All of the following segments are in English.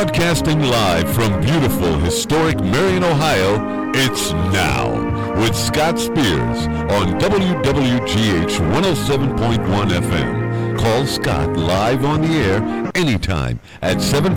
Broadcasting live from beautiful, historic Marion, Ohio, it's Now with Scott Spears on WWGH 107.1 FM. Call Scott live on the air anytime at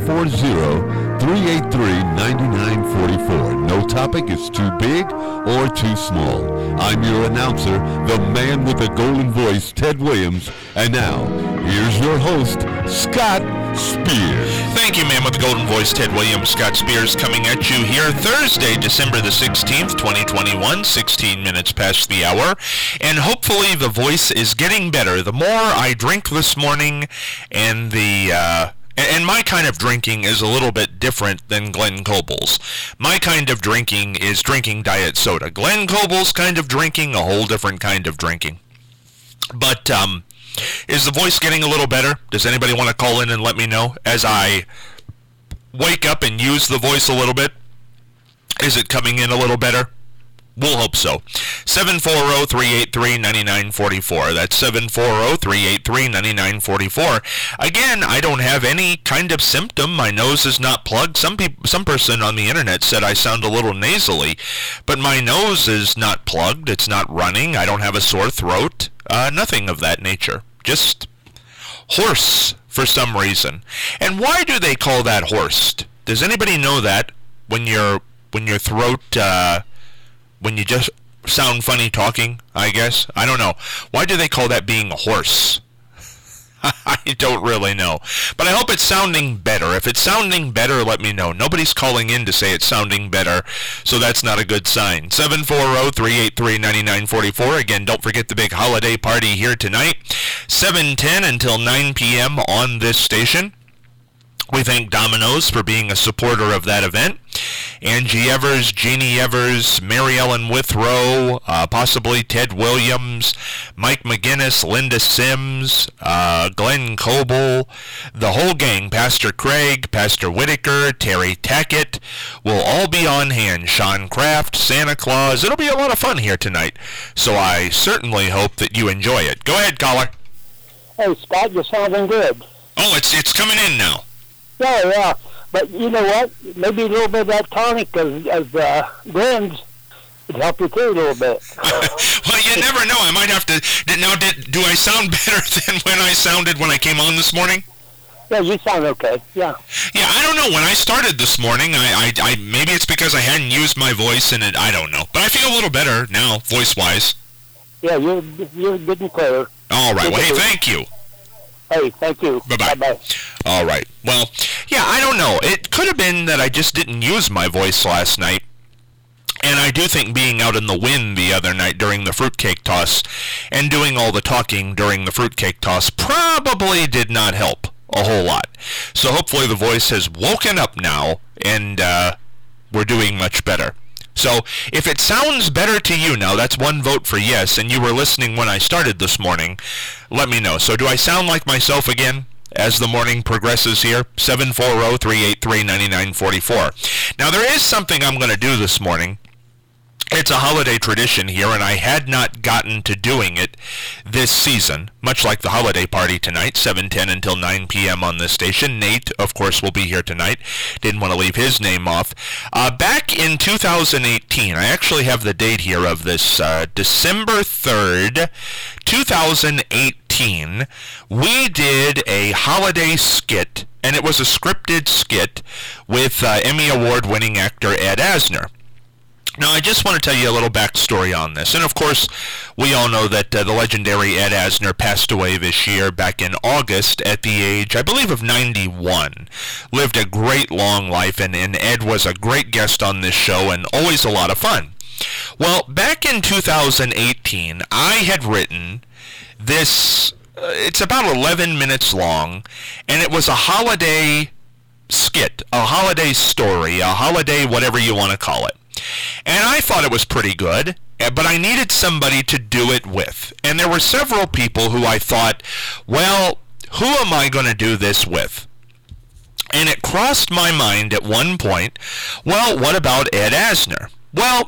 740-383-9944. No topic is too big or too small. I'm your announcer, the man with the golden voice, Ted Williams. And now, here's your host, Scott Spears. Thank you, man with the golden voice, Ted Williams. Scott Spears coming at you here Thursday, December the 16th, 2021, 16 minutes past the hour. And hopefully the voice is getting better. The more I drink this morning, and my kind of drinking is a little bit different than Glenn Cobal's. My kind of drinking is drinking diet soda. Glenn Cobal's kind of drinking, a whole different kind of drinking. But, is the voice getting a little better? Does anybody want to call in and let me know as I wake up and use the voice a little bit? Is it coming in a little better? We'll hope so. 740-383-9944. That's 740-383-9944. Again, I don't have any kind of symptom. My nose is not plugged. Some person on the internet said I sound a little nasally, but my nose is not plugged. It's not running. I don't have a sore throat. Nothing of that nature. Just hoarse for some reason. And why do they call that hoarse? Does anybody know that when your throat when you just sound funny talking, I guess? I don't know. Why do they call that being hoarse? I don't really know. But I hope it's sounding better. If it's sounding better, let me know. Nobody's calling in to say it's sounding better, so that's not a good sign. 740-383-9944. Again, don't forget the big holiday party here tonight. 7:10 until 9 p.m. on this station. We thank Domino's for being a supporter of that event. Angie Evers, Jeannie Evers, Mary Ellen Withrow, possibly Ted Williams, Mike McGinnis, Linda Sims, Glenn Coble, the whole gang, Pastor Craig, Pastor Whitaker, Terry Tackett, will all be on hand. Sean Kraft, Santa Claus. It'll be a lot of fun here tonight. So I certainly hope that you enjoy it. Go ahead, caller. Hey, Scott, you're sounding good. Oh, it's coming in now. Yeah. But you know what? Maybe a little bit of that tonic of Glenn's would help you too a little bit. Well, you never know. I might have to. Now, do I sound better than when I sounded when I came on this morning? Yeah, you sound okay. Yeah. Yeah, I don't know. When I started this morning, I maybe it's because I hadn't used my voice in it. I don't know. But I feel a little better now, voice-wise. Yeah, you're good and clear. All right. Well, hey, thank you. Hey, thank you. Bye-bye. Bye-bye. All right. Well, yeah, I don't know. It could have been that I just didn't use my voice last night. And I do think being out in the wind the other night during the fruitcake toss and doing all the talking during the fruitcake toss probably did not help a whole lot. So hopefully the voice has woken up now and we're doing much better. So if it sounds better to you now, that's one vote for yes, and you were listening when I started this morning, let me know. So do I sound like myself again as the morning progresses here? 740-383-9944. Now there is something I'm going to do this morning. It's a holiday tradition here, and I had not gotten to doing it this season, much like the holiday party tonight, 7:10 until 9 p.m. on this station. Nate, of course, will be here tonight. Didn't want to leave his name off. Back in 2018, I actually have the date here of this, December 3rd, 2018, we did a holiday skit, and it was a scripted skit with Emmy Award-winning actor Ed Asner. Now, I just want to tell you a little backstory on this. And, of course, we all know that the legendary Ed Asner passed away this year back in August at the age, I believe, of 91. Lived a great long life, and Ed was a great guest on this show and always a lot of fun. Well, back in 2018, I had written this, it's about 11 minutes long, and it was a holiday skit, a holiday story, a holiday whatever you want to call it. And I thought it was pretty good, but I needed somebody to do it with. And there were several people who I thought, well, who am I going to do this with? And it crossed my mind at one point, well, what about Ed Asner? Well,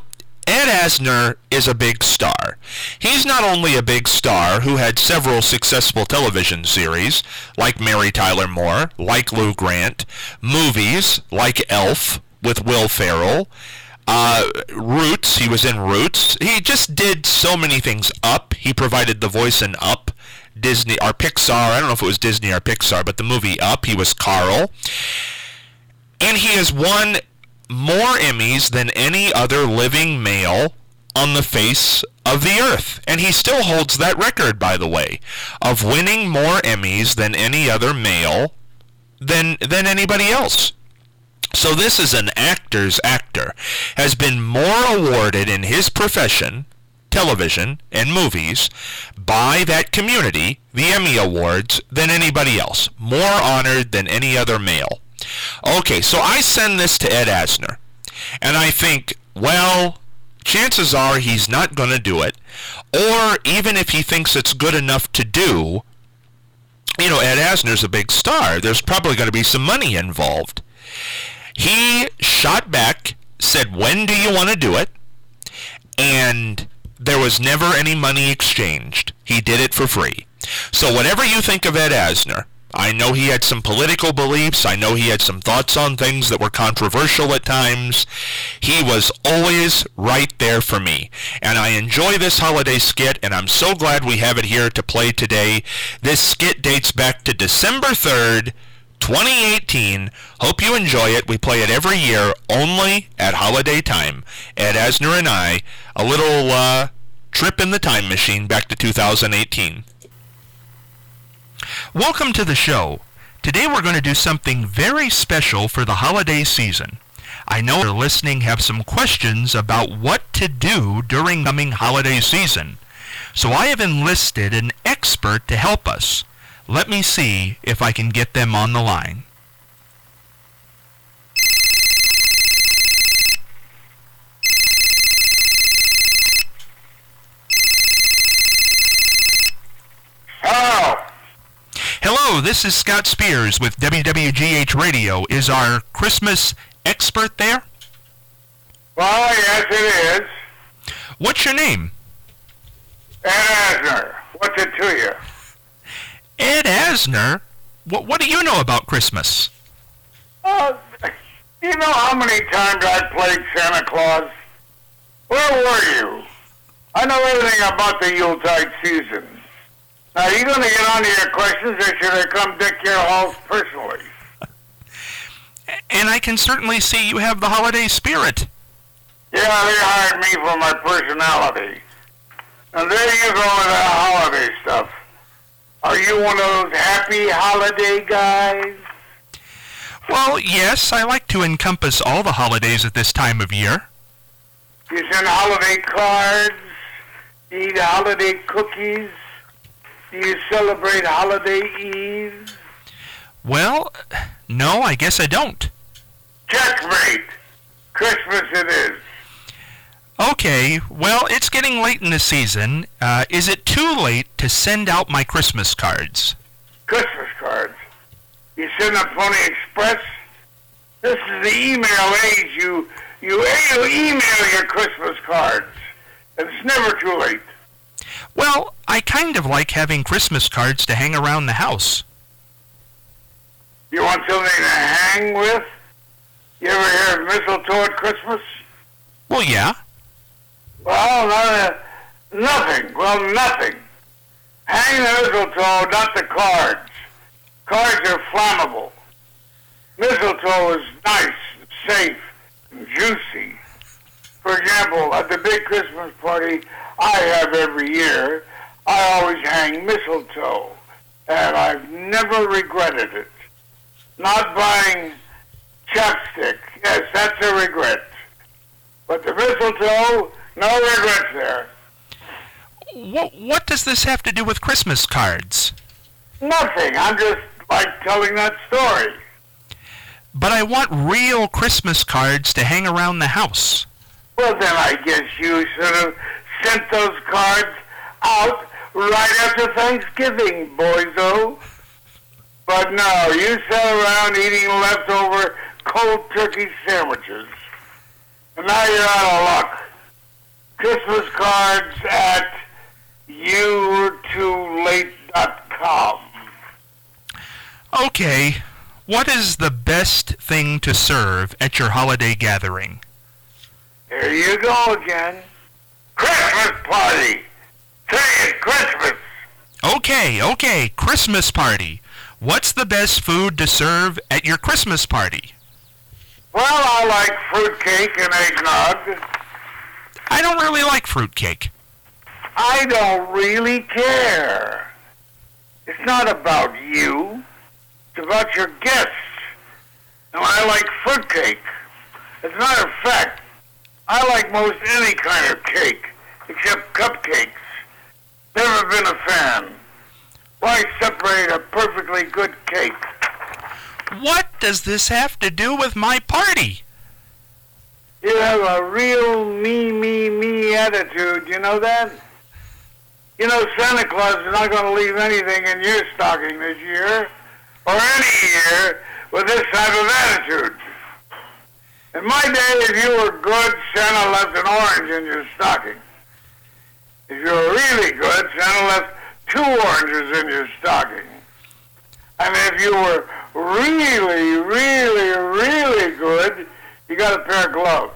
Ed Asner is a big star. He's not only a big star who had several successful television series, like Mary Tyler Moore, like Lou Grant, movies like Elf with Will Ferrell, Roots, he was in Roots. He just did so many things. Up, he provided the voice in Up, Disney, or Pixar, I don't know if it was Disney or Pixar, but the movie Up, he was Carl. And he has won more Emmys than any other living male on the face of the earth. And he still holds that record, by the way, of winning more Emmys than any other male than anybody else. So this is an actor's actor, has been more awarded in his profession, television and movies, by that community, the Emmy Awards, than anybody else. More honored than any other male. Okay, so I send this to Ed Asner, and I think, well, chances are he's not going to do it, or even if he thinks it's good enough to do, you know, Ed Asner's a big star. There's probably going to be some money involved. He shot back, said, when do you want to do it? And there was never any money exchanged. He did it for free. So whatever you think of Ed Asner, I know he had some political beliefs. I know he had some thoughts on things that were controversial at times. He was always right there for me. And I enjoy this holiday skit, and I'm so glad we have it here to play today. This skit dates back to December 3rd, 2018. Hope you enjoy it. We play it every year, only at holiday time. Ed Asner and I, a little trip in the time machine back to 2018. Welcome to the show. Today we're going to do something very special for the holiday season. I know you're listening have some questions about what to do during the coming holiday season. So I have enlisted an expert to help us. Let me see if I can get them on the line. Hello, this is Scott Spears with WWGH Radio. Is our Christmas expert there? Well, yes, it is. What's your name? Ed Asner. What's it to you? Ed Asner? What do you know about Christmas? You know how many times I played Santa Claus? Where were you? I know everything about the Yuletide season. Now, are you going to get on to your questions, or should I come deck your halls personally? And I can certainly see you have the holiday spirit. Yeah, they hired me for my personality. And there you go with that holiday stuff. Are you one of those happy holiday guys? Well, yes, I like to encompass all the holidays at this time of year. You send holiday cards? You eat holiday cookies? Do you celebrate holiday Eve? Well, no, I guess I don't. Checkmate! Christmas it is. Okay, well, it's getting late in the season. Is it too late to send out my Christmas cards? Christmas cards? You send a Pony Express? This is the email age. You email your Christmas cards. It's never too late. Well, I kind of like having Christmas cards to hang around the house. You want something to hang with? You ever hear of mistletoe at Christmas? Well, yeah. Well, nothing. Well, nothing. Hang the mistletoe, not the cards. Cards are flammable. Mistletoe is nice, safe, and juicy. For example, at the big Christmas party I have every year, I always hang mistletoe, and I've never regretted it. Not buying chapstick, yes, that's a regret. But the mistletoe, no regrets there. What does this have to do with Christmas cards? Nothing, I'm just like telling that story. But I want real Christmas cards to hang around the house. Well, then I guess you should have sent those cards out right after Thanksgiving, boyzo. But no, you sat around eating leftover cold turkey sandwiches. And now you're out of luck. Christmas cards at you'retolate.com. Okay, what is the best thing to serve at your holiday gathering? Here you go again. Christmas party. Say it, Christmas. Okay, Christmas party. What's the best food to serve at your Christmas party? Well, I like fruitcake and eggnog. I don't really like fruitcake. I don't really care. It's not about you. It's about your guests. And I like fruitcake. As a matter of fact, I like most any kind of cake, except cupcakes. Never been a fan. Why separate a perfectly good cake? What does this have to do with my party? You have a real me attitude, you know that? You know Santa Claus is not going to leave anything in your stocking this year, or any year, with this type of attitude. In my day, if you were good, Santa left an orange in your stocking. If you were really good, Santa left 2 oranges in your stocking. And if you were really, really, really good, you got a pair of gloves.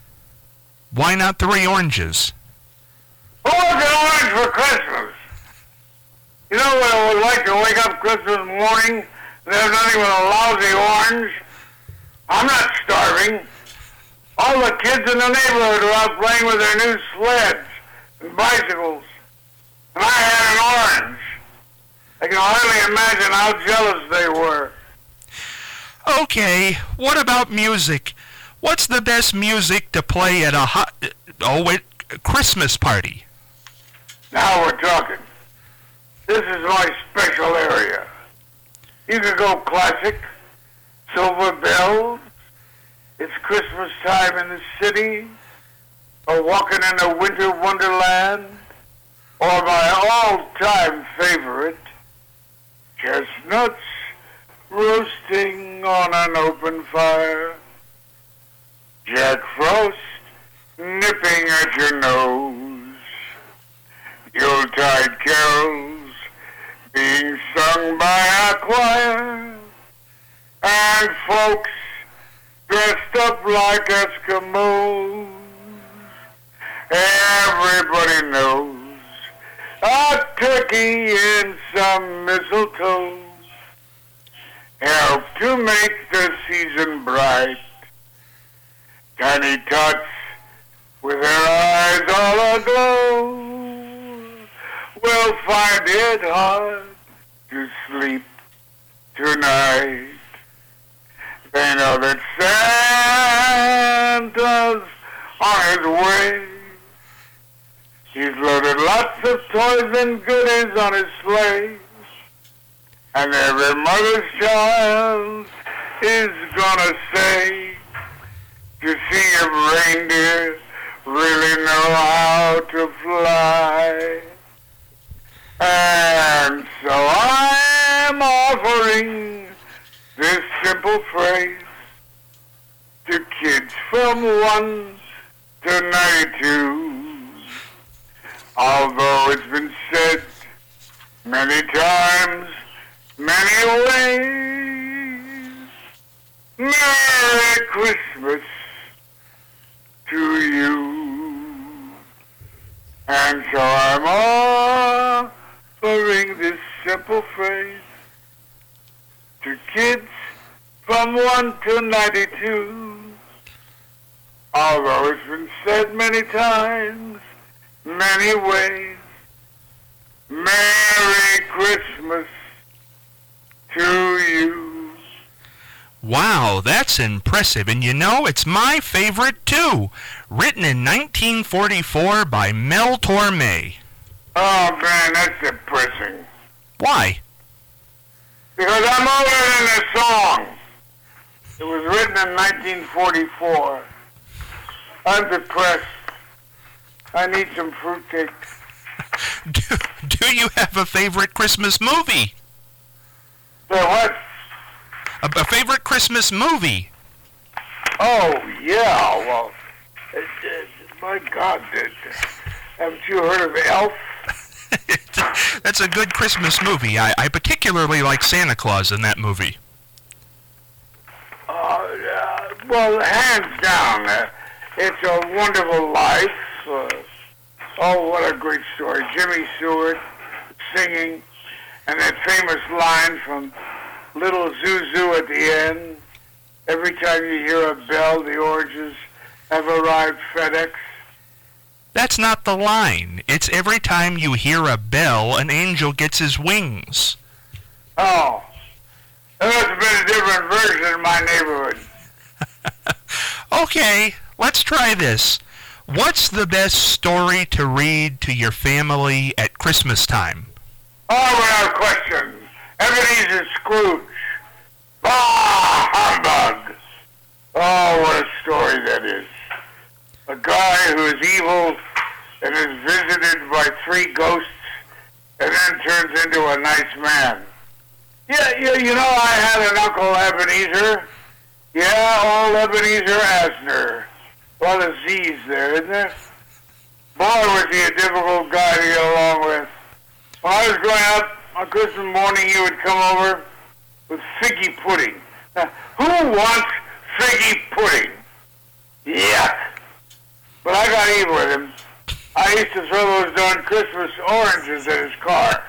Why not 3 oranges? Who wants an orange for Christmas? You know what it was like to wake up Christmas morning and have nothing but a lousy orange? I'm not starving. All the kids in the neighborhood are out playing with their new sleds and bicycles. And I had an orange. I can hardly imagine how jealous they were. Okay, what about music? What's the best music to play at a Christmas party? Now we're talking. This is my special area. You could go classic, Silver Bells, It's Christmas Time in the City, or Walking in a Winter Wonderland, or my all-time favorite, Chestnuts Roasting on an Open Fire, Jack Frost nipping at your nose, Yuletide carols being sung by a choir, and folks dressed up like Eskimos. Everybody knows a turkey and some mistletoe help to make the season bright. Tiny tots with their eyes all aglow will find it hard to sleep tonight. They know that Santa's on his way. He's loaded lots of toys and goodies on his sleigh. And every mother's child is gonna say, to see if reindeer really know how to fly. And so I'm offering this simple phrase to kids from 1 to 92. Although it's been said many times, many ways, Merry Christmas to you. And so I'm offering this simple phrase to kids from 1 to 92. Although it's been said many times, many ways, Merry Christmas to you. Wow, that's impressive. And you know, it's my favorite too. Written in 1944 by Mel Torme. Oh man, that's depressing. Why? Because I'm older than the song. It was written in 1944. I'm depressed. I need some fruitcake. Do you have a favorite Christmas movie? So what? A favorite Christmas movie? Oh, yeah, well, My God, haven't you heard of Elf? That's a good Christmas movie. I particularly like Santa Claus in that movie. Well, hands down, it's a wonderful life. Oh, what a great story. Jimmy Stewart singing, and that famous line from Little Zuzu at the end. Every time you hear a bell, the oranges have arrived FedEx. That's not the line. It's every time you hear a bell, an angel gets his wings. Oh. There must have been a different version in my neighborhood. Okay, let's try this. What's the best story to read to your family at Christmas time? Oh, without question. Ebenezer Scrooge. Ah, humbug. Oh, what a story that is. A guy who is evil and is visited by 3 ghosts and then turns into a nice man. Yeah, you know, I had an Uncle Ebenezer. Yeah, old Ebenezer Asner. A lot of Z's there, isn't there? Boy, was he a difficult guy to get along with. When I was growing up, on Christmas morning, he would come over with figgy pudding. Now, who wants figgy pudding? Yuck. But I got even with him. I used to throw those darn Christmas oranges at his car.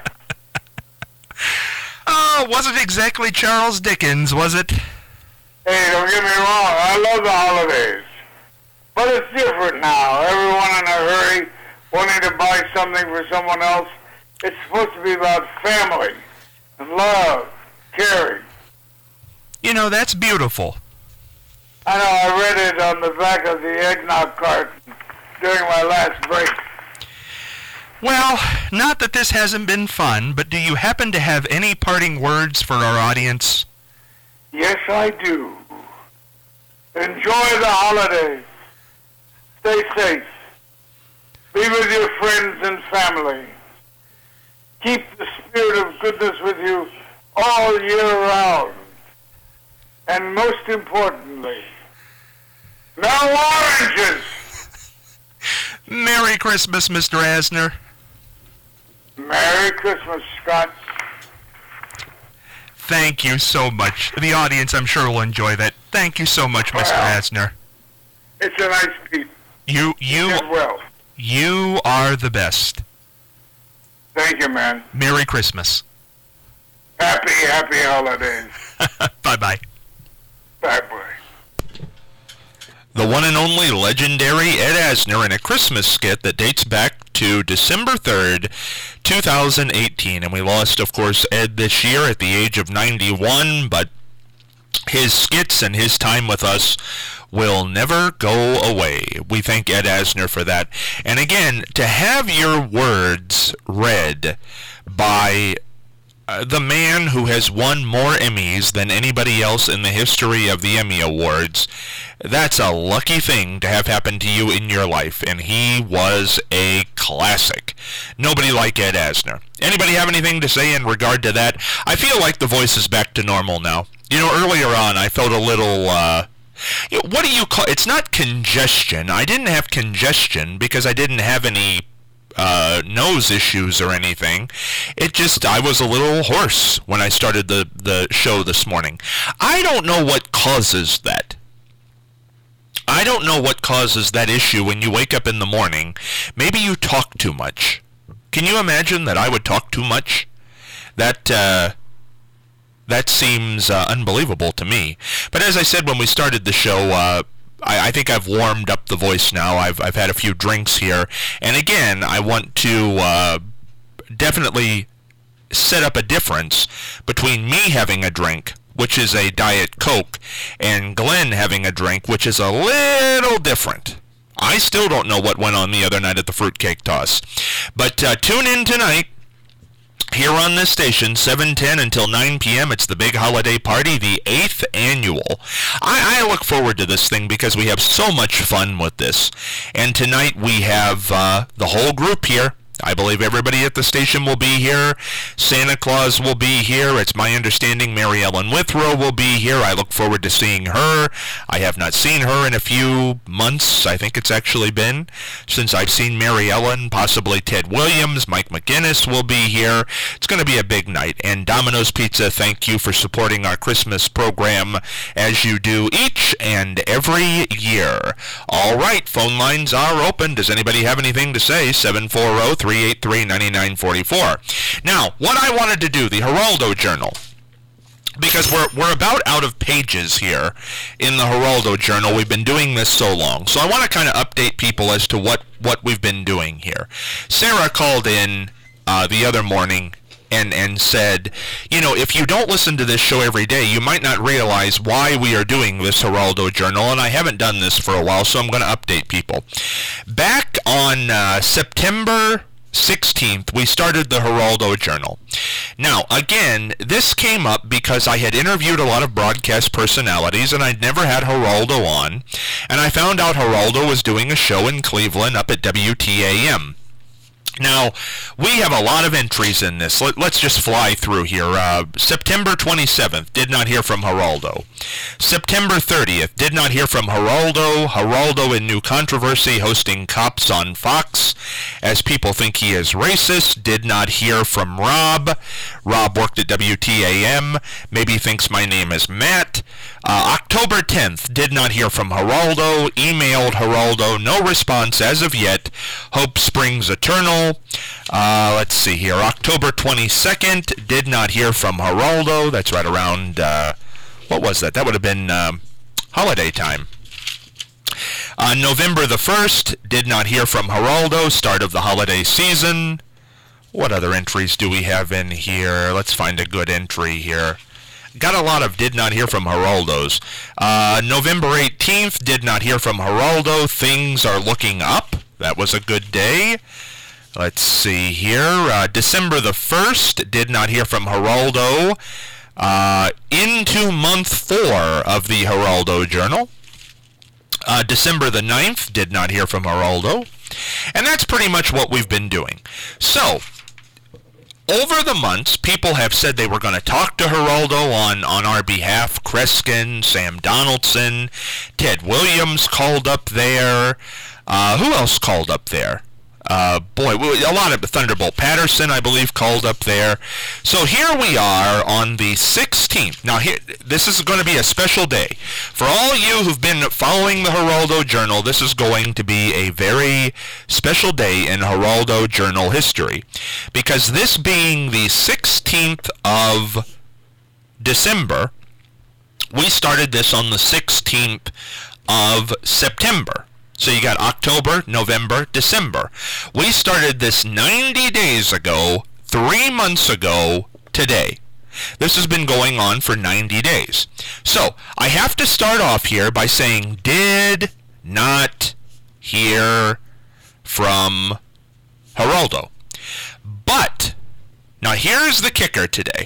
Oh, wasn't exactly Charles Dickens, was it? Hey, don't get me wrong. I love the holidays. But it's different now. Everyone in a hurry, wanting to buy something for someone else. It's supposed to be about family and love, caring. You know, that's beautiful. I know, I read it on the back of the eggnog carton during my last break. Well, not that this hasn't been fun, but do you happen to have any parting words for our audience? Yes, I do. Enjoy the holidays. Stay safe. Be with your friends and family. Keep the spirit of goodness with you all year round. And most importantly, no oranges! Merry Christmas, Mr. Asner. Merry Christmas, Scott. Thank you so much. The audience, I'm sure, will enjoy that. Thank you so much, Mr. Asner. It's a nice piece. You did well. You are the best. Thank you, man. Merry Christmas. Happy holidays. Bye-bye. Bye-bye. The one and only legendary Ed Asner in a Christmas skit that dates back to December 3rd, 2018. And we lost, of course, Ed this year at the age of 91, but his skits and his time with us will never go away. We thank Ed Asner for that. And again, to have your words read by the man who has won more Emmys than anybody else in the history of the Emmy Awards, that's a lucky thing to have happen to you in your life, and he was a classic. Nobody like Ed Asner. Anybody have anything to say in regard to that? I feel like the voice is back to normal now. You know, earlier on I felt a little, what do you call, it's not congestion. I didn't have congestion because I didn't have any nose issues or anything. It just, I was a little hoarse when I started the show this morning. I don't know what causes that. I don't know what causes that issue when you wake up in the morning. Maybe you talk too much. Can you imagine that I would talk too much? That seems unbelievable to me. But as I said when we started the show, I think I've warmed up the voice now. I've had a few drinks here. And again, I want to definitely set up a difference between me having a drink, which is a Diet Coke, and Glenn having a drink, which is a little different. I still don't know what went on the other night at the fruitcake toss. But tune in tonight. Here on this station, 7:10 until 9 p.m., it's the big holiday party, the 8th annual. I look forward to this thing because we have so much fun with this. And tonight we have the whole group here. I believe everybody at the station will be here. Santa Claus will be here. It's my understanding Mary Ellen Withrow will be here. I look forward to seeing her. I have not seen her in a few months. I think it's actually been since I've seen Mary Ellen. Possibly Ted Williams. Mike McGinnis will be here. It's going to be a big night. And Domino's Pizza, thank you for supporting our Christmas program as you do each and every year. All right, phone lines are open. Does anybody have anything to say? 740-383-9944. Now, what I wanted to do, the Geraldo Journal, because we're about out of pages here in the Geraldo Journal. We've been doing this so long. So I want to kind of update people as to what we've been doing here. Sarah called in the other morning and said, you know, if you don't listen to this show every day, you might not realize why we are doing this Geraldo Journal, and I haven't done this for a while, so I'm going to update people. Back on September 16th, we started the Geraldo Journal. Now, again, this came up because I had interviewed a lot of broadcast personalities, and I'd never had Geraldo on, and I found out Geraldo was doing a show in Cleveland up at WTAM. Now, we have a lot of entries in this. Let's just fly through here. September 27th, did not hear from Geraldo. September 30th, did not hear from Geraldo. Geraldo in new controversy, hosting Cops on Fox, as people think he is racist. Did not hear from Rob. Rob worked at WTAM. Maybe thinks my name is Matt. October 10th, did not hear from Geraldo. Emailed Geraldo, no response as of yet. Hope springs eternal. Let's see here. October 22nd, did not hear from Geraldo. That's right around, what was that? That would have been holiday time. November the 1st, did not hear from Geraldo. Start of the holiday season. What other entries do we have in here? Let's find a good entry here. Got a lot of did not hear from Geraldo's. November 18th, did not hear from Geraldo. Things are looking up. That was a good day. Let's see here. December the 1st, did not hear from Geraldo. Into month 4 of the Geraldo Journal. December the 9th, did not hear from Geraldo. And that's pretty much what we've been doing. So, over the months, people have said they were going to talk to Geraldo on our behalf. Kreskin, Sam Donaldson, Ted Williams called up there. Who else called up there? A lot of Thunderbolt Patterson, I believe, called up there. So here we are on the 16th. Now, this is going to be a special day. For all you who've been following the Geraldo Journal, this is going to be a very special day in Geraldo Journal history. Because this being the 16th of December, we started this on the 16th of September. So you got October, November, December. We started this 90 days ago, 3 months ago today. This has been going on for 90 days. So I have to start off here by saying did not hear from Geraldo. But, now here's the kicker today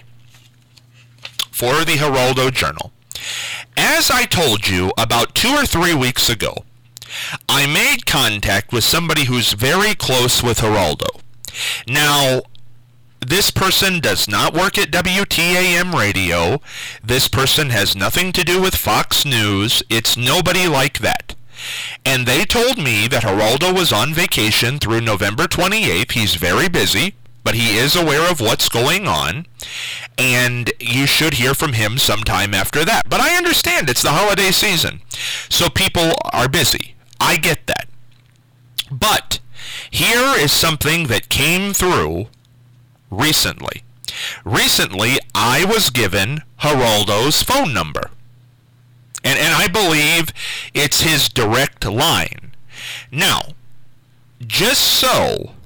for the Geraldo Journal. As I told you about 2 or 3 weeks ago, I made contact with somebody who's very close with Geraldo. Now, this person does not work at WTAM Radio. This person has nothing to do with Fox News. It's nobody like that. And they told me that Geraldo was on vacation through November 28th. He's very busy, but he is aware of what's going on, and you should hear from him sometime after that. But I understand it's the holiday season, so people are busy. I get that. But here is something that came through recently. Recently, I was given Geraldo's phone number. And I believe it's his direct line. Now, just so,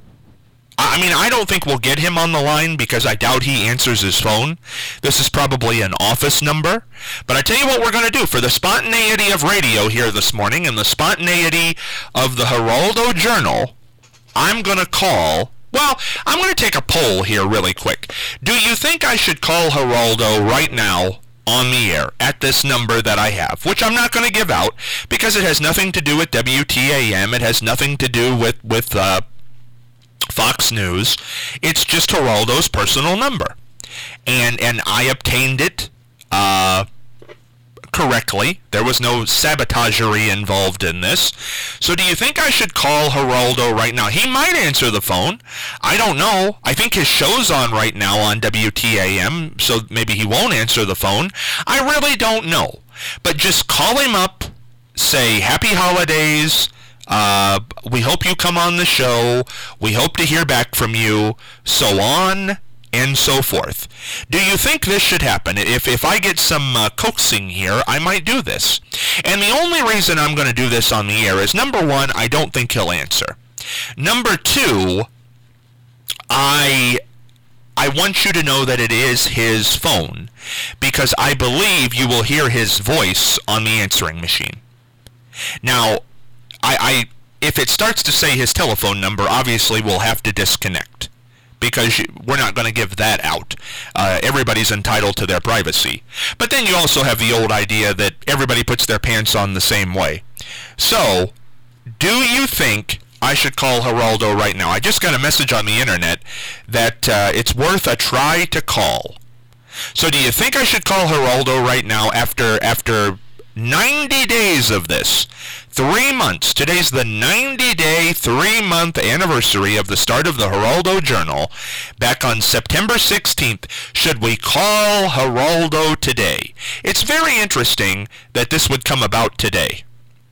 I don't think we'll get him on the line because I doubt he answers his phone. This is probably an office number. But I tell you what we're going to do. For the spontaneity of radio here this morning and the spontaneity of the Geraldo Journal, I'm going to take a poll here really quick. Do you think I should call Geraldo right now on the air at this number that I have, which I'm not going to give out because it has nothing to do with WTAM. It has nothing to do with Fox News. It's just Geraldo's personal number. And I obtained it correctly. There was no sabotagery involved in this. So do you think I should call Geraldo right now? He might answer the phone. I don't know. I think his show's on right now on WTAM, so maybe he won't answer the phone. I really don't know. But just call him up, say, Happy Holidays, we hope you come on the show, we hope to hear back from you, so on and so forth. Do you think this should happen? If I get some coaxing here, I might do this. And the only reason I'm going to do this on the air is, number one, I don't think he'll answer. Number two, I want you to know that it is his phone, because I believe you will hear his voice on the answering machine. Now, if it starts to say his telephone number, obviously we'll have to disconnect, because we're not going to give that out. Everybody's entitled to their privacy. But then you also have the old idea that everybody puts their pants on the same way. So, do you think I should call Geraldo right now? I just got a message on the internet that it's worth a try to call. So do you think I should call Geraldo right now after 90 days of this? 3 months. Today's the 90-day, 3-month anniversary of the start of the Geraldo Journal back on September 16th. Should we call Geraldo today? It's very interesting that this would come about today.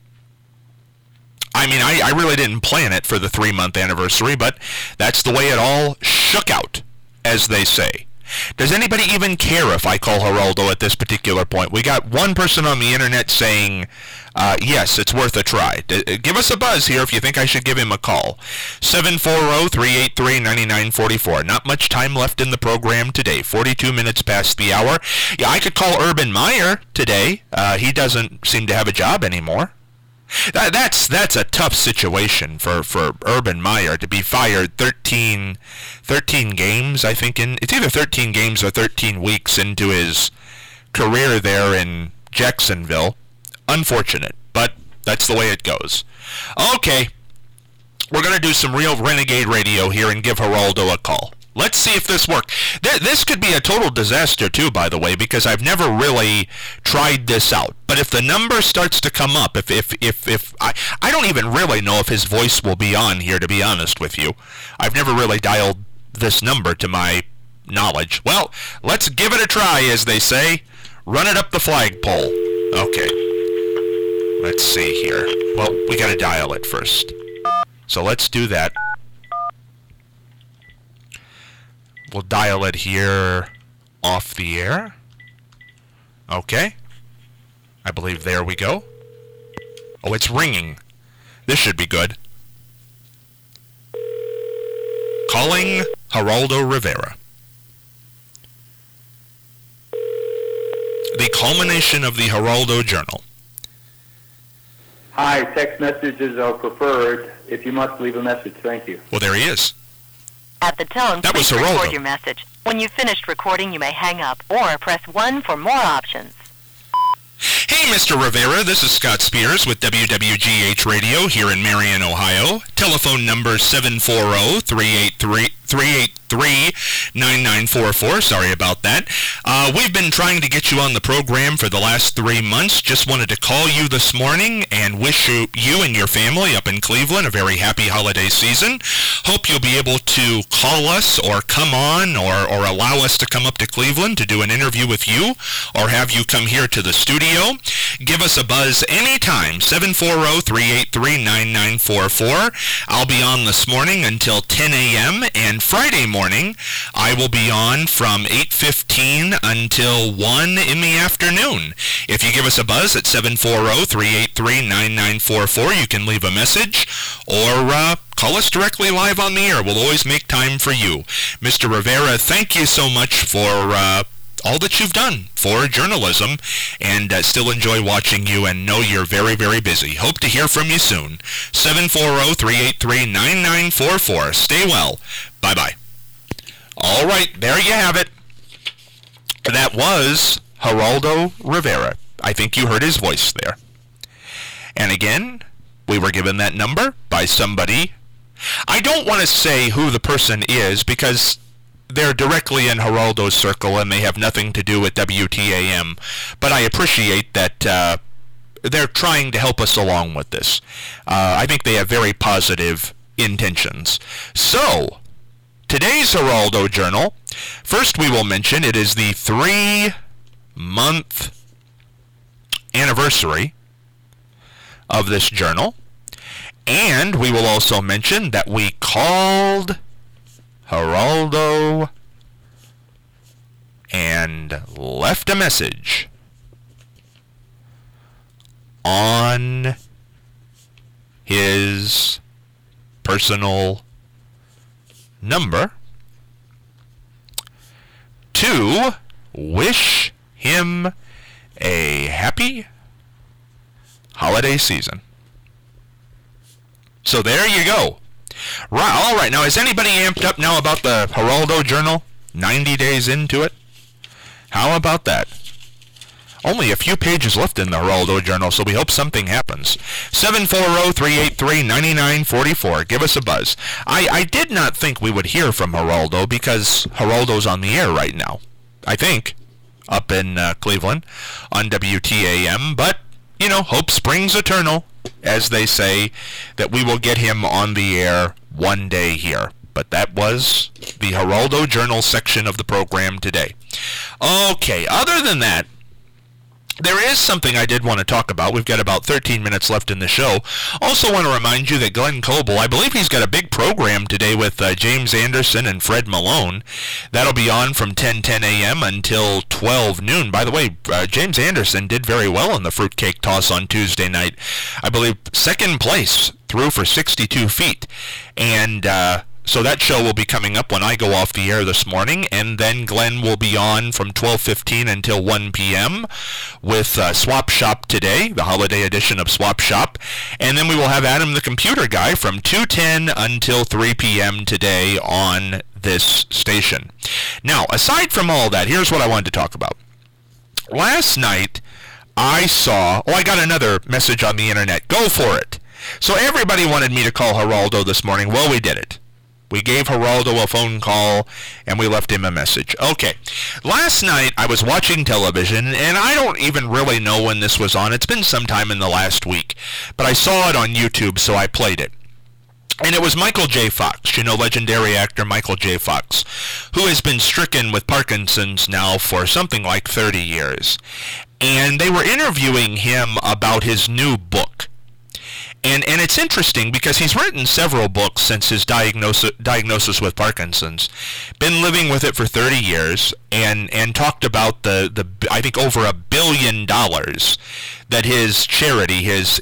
I mean, I really didn't plan it for the 3-month anniversary, but that's the way it all shook out, as they say. Does anybody even care if I call Geraldo at this particular point? We got one person on the internet saying, yes, it's worth a try. Give us a buzz here if you think I should give him a call. 740-383-9944. Not much time left in the program today. 42 minutes past the hour. Yeah, I could call Urban Meyer today. He doesn't seem to have a job anymore. That's a tough situation for Urban Meyer to be fired 13 games, I think. It's either 13 games or 13 weeks into his career there in Jacksonville. Unfortunate, but that's the way it goes. Okay, we're going to do some real renegade radio here and give Geraldo a call. Let's see if this works. This could be a total disaster, too, by the way, because I've never really tried this out. But if the number starts to come up, if I don't even really know if his voice will be on here, to be honest with you. I've never really dialed this number to my knowledge. Well, let's give it a try, as they say. Run it up the flagpole. Okay. Let's see here. Well, we got to dial it first. So let's do that. We'll dial it here off the air. Okay. I believe there we go. Oh, it's ringing. This should be good. Calling Geraldo Rivera. The culmination of the Geraldo Journal. Hi, text messages are preferred. If you must leave a message, thank you. Well, there he is. At the tone, that was please Geraldo. record your message. When you've finished recording, you may hang up or press 1 for more options. Hey, Mr. Rivera, this is Scott Spears with WWGH Radio here in Marion, Ohio. Telephone number 740-383-9944. Sorry about that. We've been trying to get you on the program for the last 3 months. Just wanted to call you this morning and wish you and your family up in Cleveland a very happy holiday season. Hope you'll be able to call us or come on or allow us to come up to Cleveland to do an interview with you or have you come here to the studio. Give us a buzz anytime, 740-383-9944. I'll be on this morning until 10 a.m. and Friday morning I will be on from 8:15 until 1 in the afternoon. If you give us a buzz at 740-383-9944, you can leave a message or call us directly live on the air. We'll always make time for you. Mr. Rivera, thank you so much for all that you've done for journalism, and still enjoy watching you and know you're very, very busy. Hope to hear from you soon. 740-383-9944. Stay well. Bye-bye. All right, there you have it. That was Geraldo Rivera. I think you heard his voice there. And again, we were given that number by somebody I don't want to say who the person is because they're directly in Geraldo's circle and they have nothing to do with WTAM, but I appreciate that they're trying to help us along with this. I think they have very positive intentions. So, today's Geraldo Journal, first we will mention it is the 3-month anniversary of this journal, and we will also mention that we called Geraldo and left a message on his personal number to wish him a happy holiday season. So there you go. Right, all right, now is anybody amped up now about the Geraldo Journal? 90 days into it? How about that? Only a few pages left in the Geraldo Journal, so we hope something happens. 740-383-9944. Give us a buzz. I did not think we would hear from Geraldo because Geraldo's on the air right now. I think. Up in Cleveland on WTAM. But, you know, hope springs eternal, as they say, that we will get him on the air one day here. But that was the Geraldo Journal section of the program today. Okay, other than that, there is something I did want to talk about. We've got about 13 minutes left in the show. Also want to remind you that Glenn Coble, I believe he's got a big program today with James Anderson and Fred Malone. That'll be on from 10 a.m. until 12 noon. By the way, James Anderson did very well in the fruitcake toss on Tuesday night. I believe second place, threw for 62 feet. And so that show will be coming up when I go off the air this morning, and then Glenn will be on from 12:15 until 1 p.m. with Swap Shop today, the holiday edition of Swap Shop, and then we will have Adam the Computer Guy from 2:10 until 3 p.m. today on this station. Now, aside from all that, here's what I wanted to talk about. Last night, I got another message on the internet. Go for it. So everybody wanted me to call Geraldo this morning. Well, we did it. We gave Geraldo a phone call, and we left him a message. Okay, last night I was watching television, and I don't even really know when this was on. It's been sometime in the last week, but I saw it on YouTube, so I played it. And it was Michael J. Fox, you know, legendary actor Michael J. Fox, who has been stricken with Parkinson's now for something like 30 years. And they were interviewing him about his new book. And it's interesting because he's written several books since his diagnosis with Parkinson's, been living with it for 30 years, and talked about the I think over $1 billion that his charity, his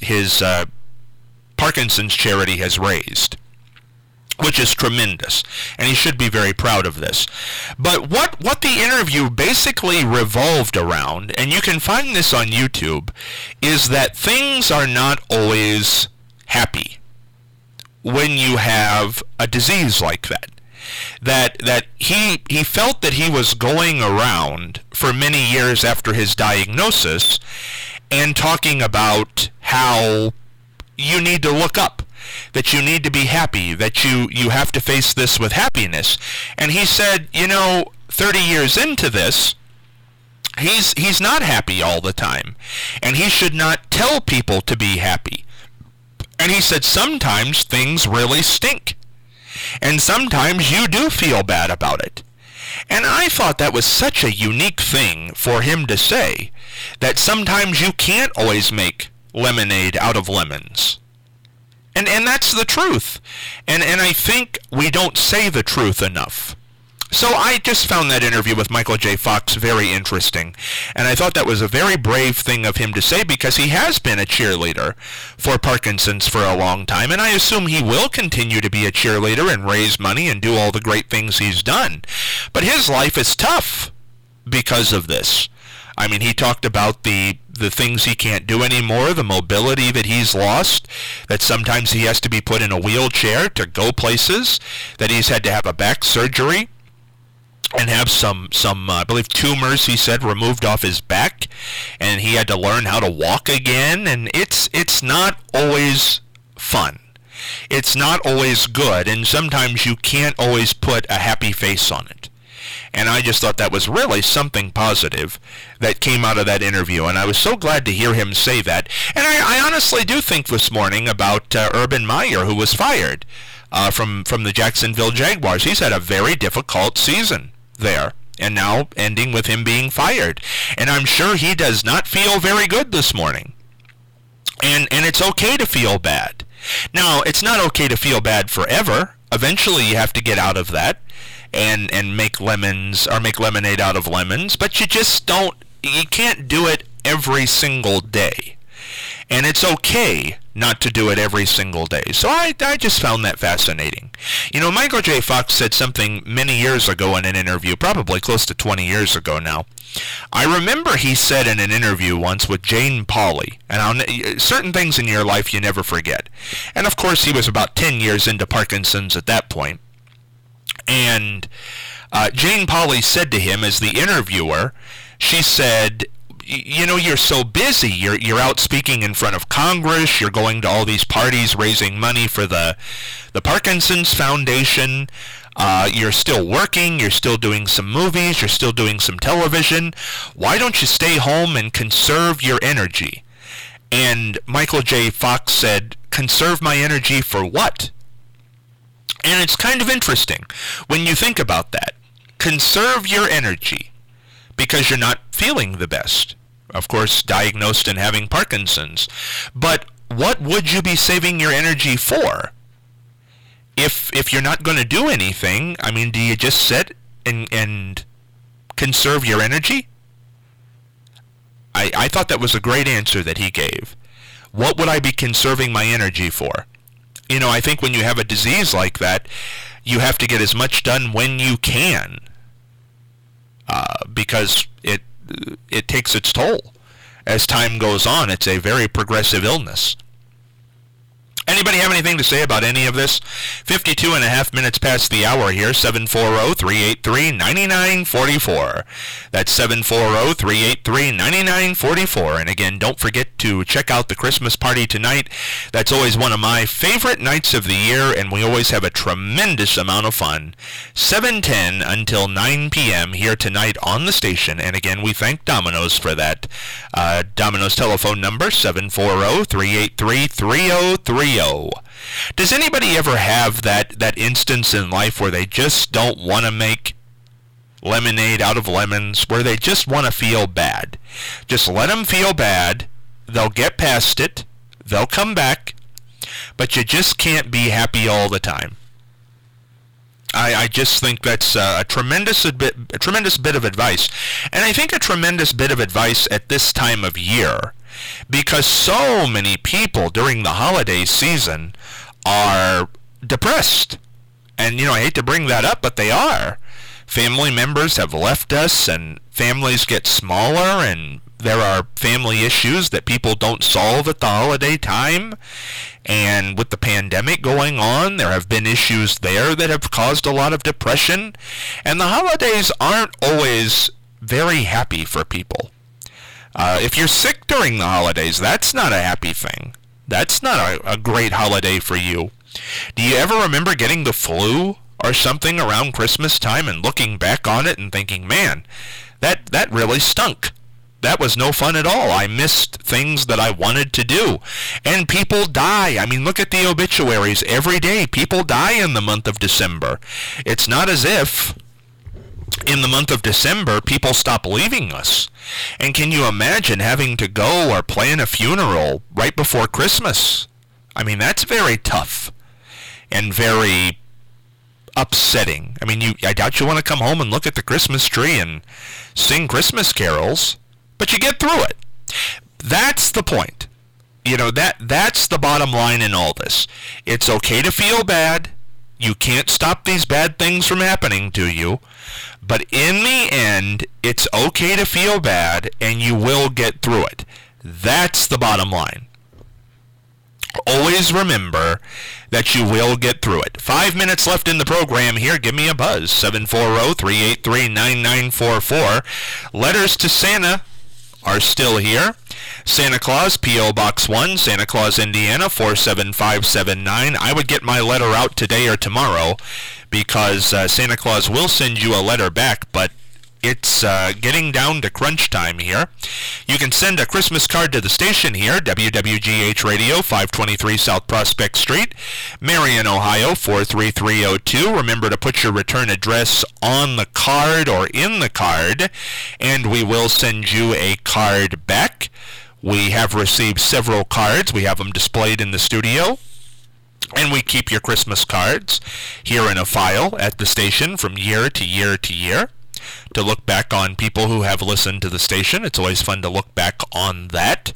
Parkinson's charity has raised, which is tremendous, and he should be very proud of this. But what the interview basically revolved around, and you can find this on YouTube, is that things are not always happy when you have a disease like that. That he felt that he was going around for many years after his diagnosis and talking about how you need to look up, that you need to be happy, that you have to face this with happiness. And he said, 30 years into this, he's not happy all the time, and he should not tell people to be happy. And he said sometimes things really stink, and sometimes you do feel bad about it. And I thought that was such a unique thing for him to say, that sometimes you can't always make lemonade out of lemons. And that's the truth. And I think we don't say the truth enough. So I just found that interview with Michael J. Fox very interesting. And I thought that was a very brave thing of him to say, because he has been a cheerleader for Parkinson's for a long time. And I assume he will continue to be a cheerleader and raise money and do all the great things he's done. But his life is tough because of this. I mean, he talked about the things he can't do anymore, the mobility that he's lost, that sometimes he has to be put in a wheelchair to go places, that he's had to have a back surgery and have some I believe tumors, he said, removed off his back, and he had to learn how to walk again, and it's not always fun. It's not always good, and sometimes you can't always put a happy face on it. And I just thought that was really something positive that came out of that interview, and I was so glad to hear him say that. And I honestly do think this morning about Urban Meyer, who was fired from the Jacksonville Jaguars. He's had a very difficult season there, and now ending with him being fired. And I'm sure he does not feel very good this morning. And it's okay to feel bad. Now, it's not okay to feel bad forever. Eventually you have to get out of that and make lemons or make lemonade out of lemons, but you can't do it every single day. And it's okay not to do it every single day. So I just found that fascinating. You know, Michael J. Fox said something many years ago in an interview, probably close to 20 years ago now. I remember he said in an interview once with Jane Pauley, and certain things in your life you never forget. And of course he was about 10 years into Parkinson's at that point. And Jane Pauley said to him as the interviewer, she said, you know, you're so busy. You're out speaking in front of Congress. You're going to all these parties raising money for the Parkinson's Foundation. You're still working. You're still doing some movies. You're still doing some television. Why don't you stay home and conserve your energy? And Michael J. Fox said, conserve my energy for what? And it's kind of interesting when you think about that. Conserve your energy because you're not feeling the best. Of course, diagnosed and having Parkinson's. But what would you be saving your energy for? If you're not going to do anything, I mean, do you just sit and conserve your energy? I thought that was a great answer that he gave. What would I be conserving my energy for? You know, I think when you have a disease like that, you have to get as much done when you can, because it takes its toll. As time goes on, it's a very progressive illness. Anybody have anything to say about any of this? 52 and a half minutes past the hour here, 740-383-9944. That's 740-383-9944. And again, don't forget to check out the Christmas party tonight. That's always one of my favorite nights of the year, and we always have a tremendous amount of fun. 7:10 until 9 p.m. here tonight on the station. And again, we thank Domino's for that. Domino's telephone number, 740-383-3030. Does anybody ever have that instance in life where they just don't want to make lemonade out of lemons, where they just want to feel bad? Just let them feel bad. They'll get past it. They'll come back. But you just can't be happy all the time. I just think that's a tremendous bit of advice. And I think a tremendous bit of advice at this time of year, because so many people during the holiday season are depressed. And, you know, I hate to bring that up, but they are. Family members have left us, and families get smaller, and there are family issues that people don't solve at the holiday time. And with the pandemic going on, there have been issues there that have caused a lot of depression. And the holidays aren't always very happy for people. If you're sick during the holidays, that's not a happy thing. That's not a great holiday for you. Do you ever remember getting the flu or something around Christmas time and looking back on it and thinking, man, that really stunk. That was no fun at all. I missed things that I wanted to do. And people die. I mean, look at the obituaries. Every day, people die in the month of December. It's not as if in the month of December, people stop leaving us. And can you imagine having to go or plan a funeral right before Christmas? I mean, that's very tough and very upsetting. I mean, I doubt you want to come home and look at the Christmas tree and sing Christmas carols, but you get through it. That's the point. You know, that's the bottom line in all this. It's okay to feel bad. You can't stop these bad things from happening to you. But in the end, it's okay to feel bad, and you will get through it. That's the bottom line. Always remember that you will get through it. 5 minutes left in the program here. Give me a buzz. 740-383-9944. Letters to Santa are still here. Santa Claus, P.O. Box 1, Santa Claus, Indiana, 47579. I would get my letter out today or tomorrow because Santa Claus will send you a letter back, but it's getting down to crunch time here. You can send a Christmas card to the station here, WWGH Radio, 523 South Prospect Street, Marion, Ohio, 43302. Remember to put your return address on the card or in the card, and we will send you a card back. We have received several cards. We have them displayed in the studio. And we keep your Christmas cards here in a file at the station from year to year to year to look back on people who have listened to the station. It's always fun to look back on that.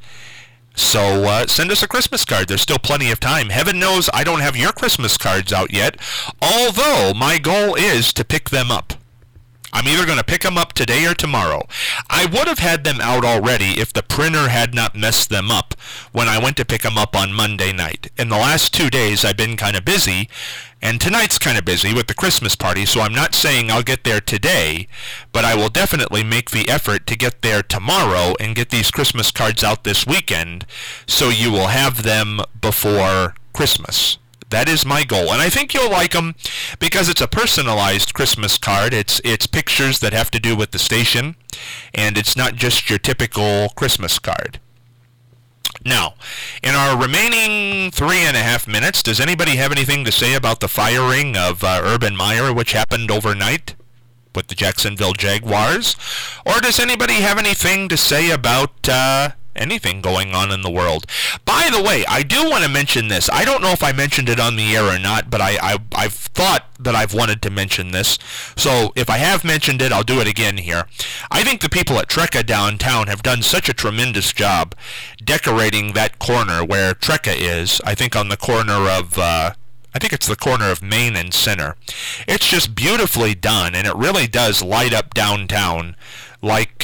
So send us a Christmas card. There's still plenty of time. Heaven knows I don't have your Christmas cards out yet, although my goal is to pick them up. I'm either going to pick them up today or tomorrow. I would have had them out already if the printer had not messed them up when I went to pick them up on Monday night. In the last 2 days, I've been kind of busy, and tonight's kind of busy with the Christmas party, so I'm not saying I'll get there today, but I will definitely make the effort to get there tomorrow and get these Christmas cards out this weekend, so you will have them before Christmas. That is my goal, and I think you'll like them because it's a personalized Christmas card. It's pictures that have to do with the station, and it's not just your typical Christmas card. Now, in our remaining 3.5 minutes, does anybody have anything to say about the firing of Urban Meyer, which happened overnight with the Jacksonville Jaguars? Or does anybody have anything to say about anything going on in the world? By the way, I do want to mention this. I don't know if I mentioned it on the air or not, but I've thought that I've wanted to mention this. So if I have mentioned it, I'll do it again here. I think the people at Trecca downtown have done such a tremendous job decorating that corner where Trecca is. I think on the corner of I think it's the corner of Main and Center. It's just beautifully done, and it really does light up downtown like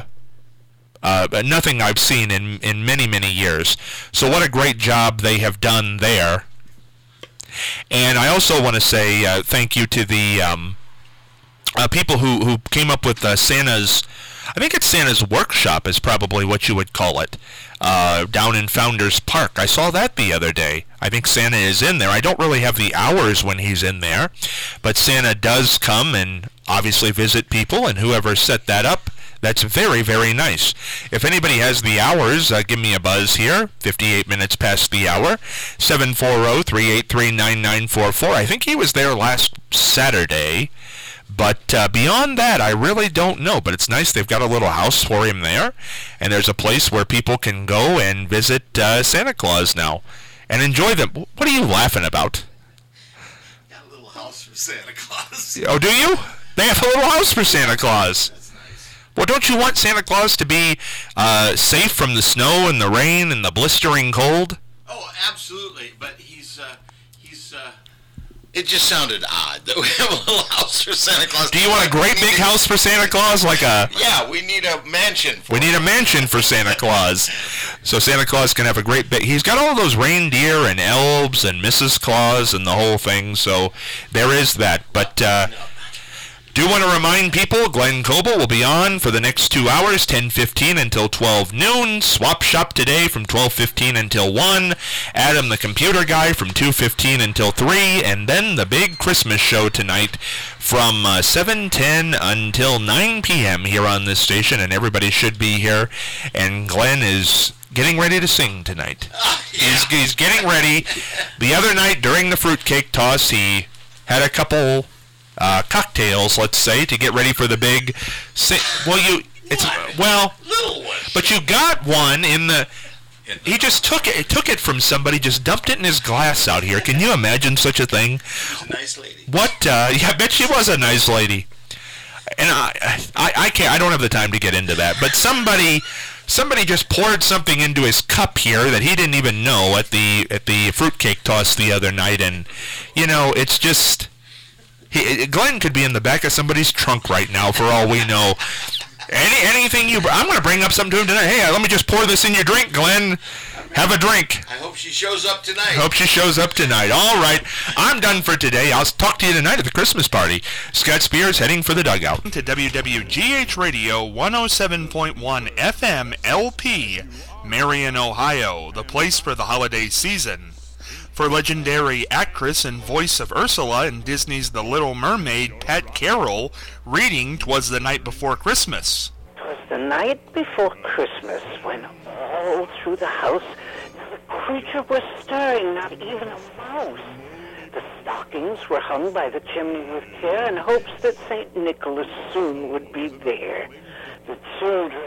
nothing I've seen in many, many years. So what a great job they have done there. And I also want to say thank you to the people who came up with Santa's, I think it's Santa's Workshop is probably what you would call it, down in Founders Park. I saw that the other day. I think Santa is in there. I don't really have the hours when he's in there, but Santa does come and obviously visit people, and whoever set that up, that's very, very nice. If anybody has the hours, give me a buzz here, 58 minutes past the hour, 740-383-9944. I think he was there last Saturday, but beyond that, I really don't know. But it's nice. They've got a little house for him there, and there's a place where people can go and visit Santa Claus now and enjoy them. What are you laughing about? Got a little house for Santa Claus. Oh, do you? They have a little house for Santa Claus. Well, don't you want Santa Claus to be safe from the snow and the rain and the blistering cold? Oh, absolutely. But he's it just sounded odd that we have a little house for Santa Claus. Do you want a great big house for Santa Claus? Yeah, we need a mansion. We need a mansion for Santa Claus. So Santa Claus can have a great big... He's got all those reindeer and elves and Mrs. Claus and the whole thing, so there is that. But... do want to remind people, Glenn Coble will be on for the next 2 hours, 10:15 until 12 noon. Swap Shop today from 12:15 until 1. Adam the Computer Guy from 2:15 until 3. And then the big Christmas show tonight from 7:10 until 9 p.m. here on this station. And everybody should be here. And Glenn is getting ready to sing tonight. Yeah. He's getting ready. The other night during the fruitcake toss, he had a couple... cocktails, let's say, to get ready for the big... little one. But you got one in the... He just took it from somebody, just dumped it in his glass out here. Can you imagine such a thing? She was a nice lady. What? Yeah, I bet she was a nice lady. And I can't. I don't have the time to get into that. But somebody just poured something into his cup here that he didn't even know at the fruitcake toss the other night, and it's just. Glenn could be in the back of somebody's trunk right now, for all we know. Anything I'm going to bring up something to him tonight. Hey, let me just pour this in your drink, Glenn. Have a drink. I hope she shows up tonight. Hope she shows up tonight. All right. I'm done for today. I'll talk to you tonight at the Christmas party. Scott Spears heading for the dugout. To WWGH Radio 107.1 FM LP, Marion, Ohio, the place for the holiday season. For legendary actress and voice of Ursula in Disney's The Little Mermaid, Pat Carroll, reading 'Twas the Night Before Christmas. 'Twas the night before Christmas when all through the house not a creature was stirring, not even a mouse. The stockings were hung by the chimney with care in hopes that St. Nicholas soon would be there. The children